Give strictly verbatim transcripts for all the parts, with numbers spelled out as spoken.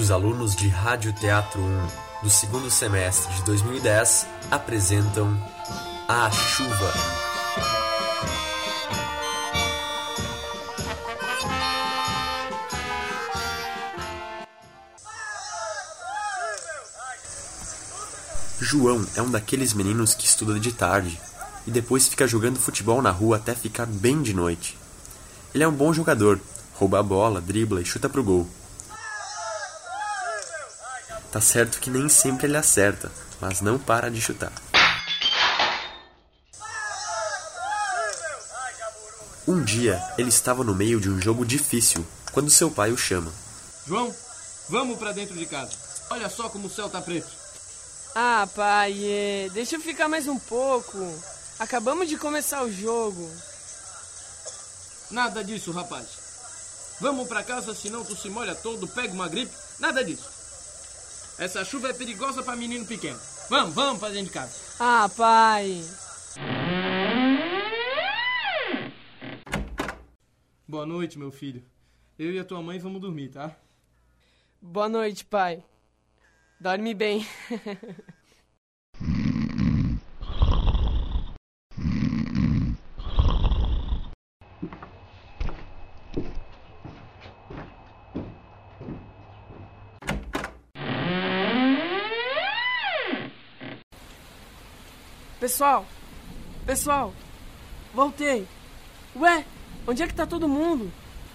Os alunos de Rádio Teatro um do segundo semestre de dois mil e dez apresentam A Chuva. João é um daqueles meninos que estuda de tarde e depois fica jogando futebol na rua até ficar bem de noite. Ele é um bom jogador, rouba a bola, dribla e chuta pro gol. Tá certo que nem sempre ele acerta, mas não para de chutar. Um dia, ele estava no meio de um jogo difícil, quando seu pai o chama. João, vamos pra dentro de casa. Olha só como o céu tá preto. Ah, pai, é... deixa eu ficar mais um pouco. Acabamos de começar o jogo. Nada disso, rapaz. Vamos pra casa, senão tu se molha todo, pega uma gripe. Nada disso. Essa chuva é perigosa pra menino pequeno. Vamos, vamos pra dentro de casa. Ah, pai. Boa noite, meu filho. Eu e a tua mãe vamos dormir, tá? Boa noite, pai. Dorme bem. Pessoal, pessoal, voltei. Ué, onde é que tá todo mundo?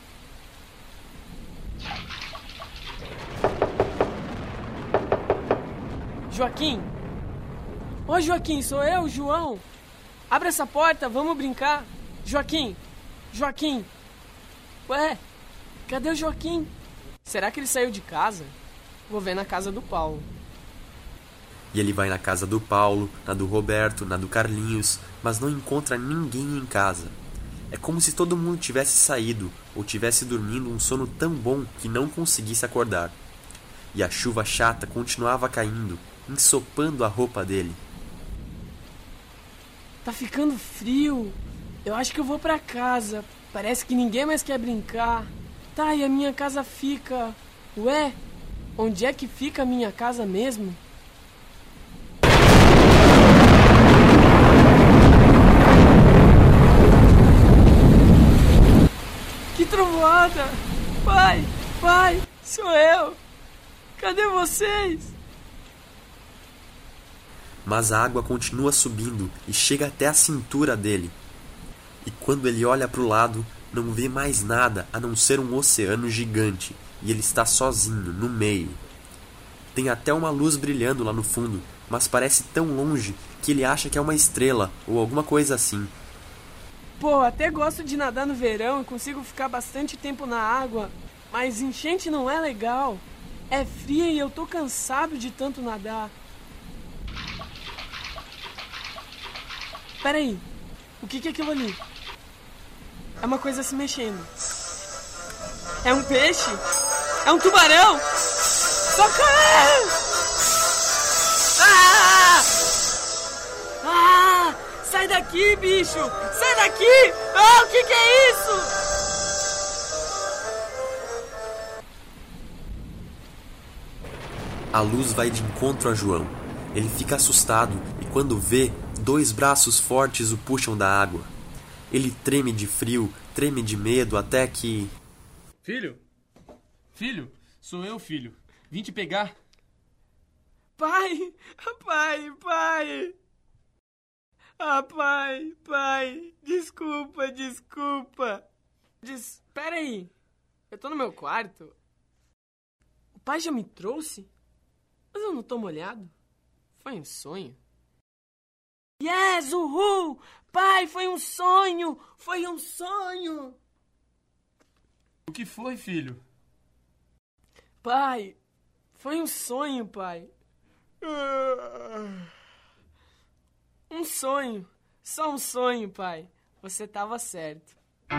Joaquim? Ô Joaquim, sou eu, João. Abre essa porta, vamos brincar. Joaquim, Joaquim. Ué, cadê o Joaquim? Será que ele saiu de casa? Vou ver na casa do Paulo. E ele vai na casa do Paulo, na do Roberto, na do Carlinhos, mas não encontra ninguém em casa. É como se todo mundo tivesse saído ou tivesse dormindo um sono tão bom que não conseguisse acordar. E a chuva chata continuava caindo, ensopando a roupa dele. Tá ficando frio. Eu acho que eu vou pra casa. Parece que ninguém mais quer brincar. Tá, e a minha casa fica... Ué, onde é que fica a minha casa mesmo? Que trovoada! Pai, pai, sou eu! Cadê vocês? Mas a água continua subindo e chega até a cintura dele. E quando ele olha para o lado, não vê mais nada a não ser um oceano gigante, e ele está sozinho, no meio. Tem até uma luz brilhando lá no fundo, mas parece tão longe que ele acha que é uma estrela ou alguma coisa assim. Pô, até gosto de nadar no verão e consigo ficar bastante tempo na água, mas enchente não é legal. É fria e eu tô cansado de tanto nadar. Peraí, o que que é aquilo ali? É uma coisa se mexendo. É um peixe? É um tubarão? Socorro! Ah! Ah! Sai daqui, bicho! Sai daqui! Ah, o que que é isso? A luz vai de encontro a João. Ele fica assustado e quando vê, dois braços fortes o puxam da água. Ele treme de frio, treme de medo até que... Filho? Filho? Sou eu, filho. Vim te pegar. Pai! Pai, pai! Ah, pai, pai, desculpa, desculpa. Des... Pera aí, eu tô no meu quarto. O pai já me trouxe? Mas eu não tô molhado. Foi um sonho. Yes, uhul! Pai, foi um sonho! Foi um sonho! O que foi, filho? Pai, foi um sonho, pai. Um sonho. Só um sonho, pai. Você tava certo.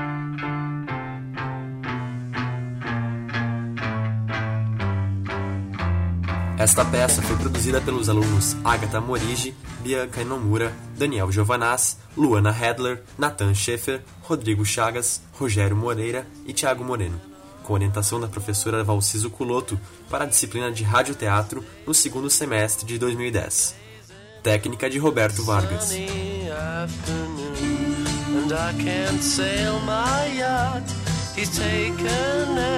Esta peça foi produzida pelos alunos Agatha Morigi, Bianca Inomura, Daniel Giovanaz, Luana Hedler, Nathan Schaefer, Rodrigo Chagas, Rogério Moreira e Thiago Moreno. com orientação da professora Valciso Culoto para a disciplina de radioteatro no segundo semestre de dois mil e dez. Técnica de Roberto Vargas. And I can't sail my yacht. He's taken